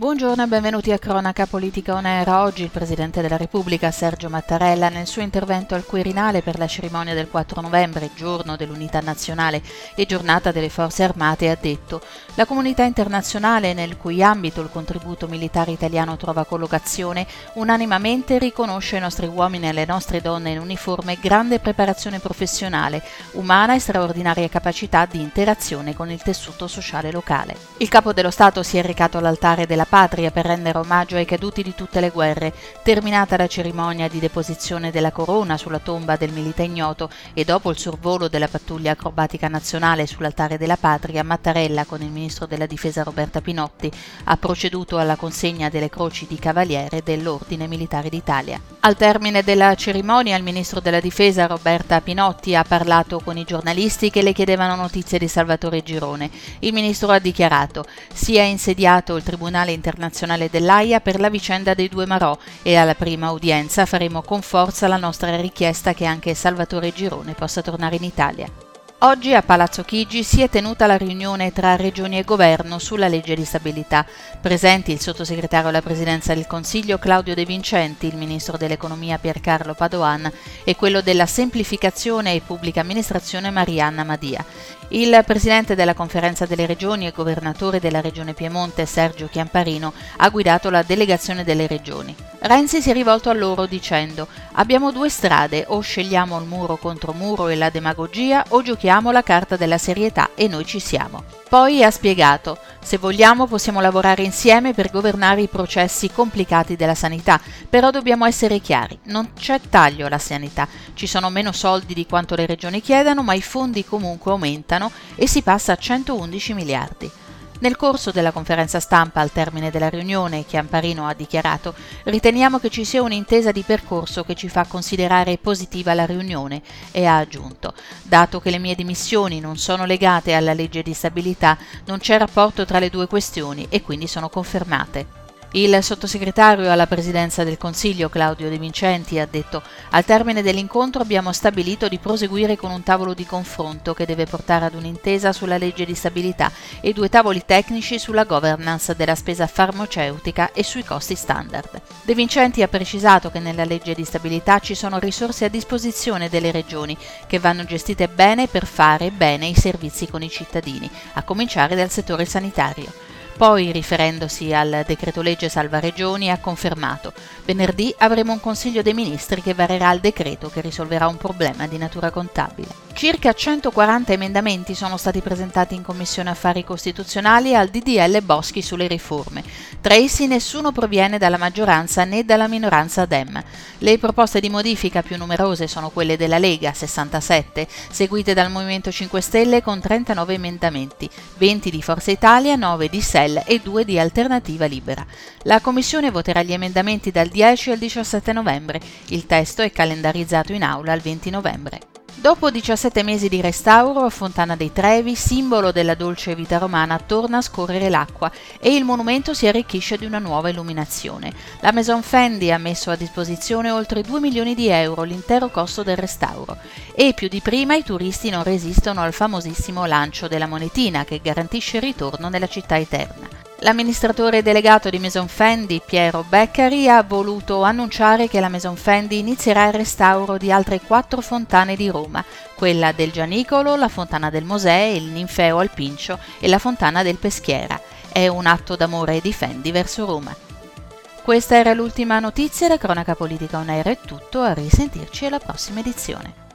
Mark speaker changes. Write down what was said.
Speaker 1: Buongiorno e benvenuti a Cronaca Politica On Air. Oggi il Presidente della Repubblica, Sergio Mattarella, nel suo intervento al Quirinale per la cerimonia del 4 novembre, giorno dell'Unità Nazionale e giornata delle Forze Armate, ha detto: la comunità internazionale, nel cui ambito il contributo militare italiano trova collocazione, unanimemente riconosce ai nostri uomini e alle nostre donne in uniforme grande preparazione professionale, umana e straordinaria capacità di interazione con il tessuto sociale locale. Il Capo dello Stato si è recato all'altare della Patria per rendere omaggio ai caduti di tutte le guerre. Terminata la cerimonia di deposizione della corona sulla tomba del milite ignoto e dopo il sorvolo della pattuglia acrobatica nazionale sull'altare della Patria, Mattarella, con il ministro della Difesa Roberta Pinotti, ha proceduto alla consegna delle croci di cavaliere dell'Ordine Militare d'Italia. Al termine della cerimonia, il ministro della Difesa Roberta Pinotti ha parlato con i giornalisti che le chiedevano notizie di Salvatore Girone. Il ministro ha dichiarato: si è insediato il Tribunale Internazionale dell'Aia per la vicenda dei due Marò e alla prima udienza faremo con forza la nostra richiesta che anche Salvatore Girone possa tornare in Italia. Oggi a Palazzo Chigi si è tenuta la riunione tra Regioni e Governo sulla legge di stabilità. Presenti il sottosegretario alla Presidenza del Consiglio Claudio De Vincenti, il ministro dell'Economia Piercarlo Padoan e quello della Semplificazione e Pubblica Amministrazione Marianna Madia. Il presidente della Conferenza delle Regioni e governatore della Regione Piemonte Sergio Chiamparino ha guidato la delegazione delle regioni. Renzi si è rivolto a loro dicendo: abbiamo due strade, o scegliamo il muro contro muro e la demagogia o giochiamo la carta della serietà e noi ci siamo. Poi ha spiegato: se vogliamo possiamo lavorare insieme per governare i processi complicati della sanità, però dobbiamo essere chiari, non c'è taglio alla sanità, ci sono meno soldi di quanto le regioni chiedano, ma i fondi comunque aumentano e si passa a 111 miliardi. Nel corso della conferenza stampa al termine della riunione, Chiamparino ha dichiarato: riteniamo che ci sia un'intesa di percorso che ci fa considerare positiva la riunione e ha aggiunto: dato che le mie dimissioni non sono legate alla legge di stabilità, non c'è rapporto tra le due questioni e quindi sono confermate. Il sottosegretario alla Presidenza del Consiglio Claudio De Vincenti ha detto: al termine dell'incontro abbiamo stabilito di proseguire con un tavolo di confronto che deve portare ad un'intesa sulla legge di stabilità e due tavoli tecnici sulla governance della spesa farmaceutica e sui costi standard. De Vincenti ha precisato che nella legge di stabilità ci sono risorse a disposizione delle regioni che vanno gestite bene per fare bene i servizi con i cittadini, a cominciare dal settore sanitario. Poi, riferendosi al decreto legge salva regioni, ha confermato: venerdì avremo un Consiglio dei Ministri che varerà il decreto che risolverà un problema di natura contabile. Circa 140 emendamenti sono stati presentati in Commissione Affari Costituzionali al DDL Boschi sulle riforme. Tra essi nessuno proviene dalla maggioranza né dalla minoranza Dem. Le proposte di modifica più numerose sono quelle della Lega, 67, seguite dal Movimento 5 Stelle con 39 emendamenti, 20 di Forza Italia, 9 di SEL e 2 di Alternativa Libera. La Commissione voterà gli emendamenti dal 10 al 17 novembre. Il testo è calendarizzato in aula al 20 novembre. Dopo 17 mesi di restauro, a Fontana dei Trevi, simbolo della dolce vita romana, torna a scorrere l'acqua e il monumento si arricchisce di una nuova illuminazione. La Maison Fendi ha messo a disposizione oltre 2 milioni di euro, l'intero costo del restauro. E più di prima i turisti non resistono al famosissimo lancio della monetina che garantisce il ritorno nella città eterna. L'amministratore delegato di Maison Fendi, Piero Beccari, ha voluto annunciare che la Maison Fendi inizierà il restauro di altre 4 fontane di Roma, quella del Gianicolo, la Fontana del Mosè, il Ninfeo al Pincio e la Fontana del Peschiera. È un atto d'amore di Fendi verso Roma. Questa era l'ultima notizia, la Cronaca Politica On Air è tutto, a risentirci alla prossima edizione.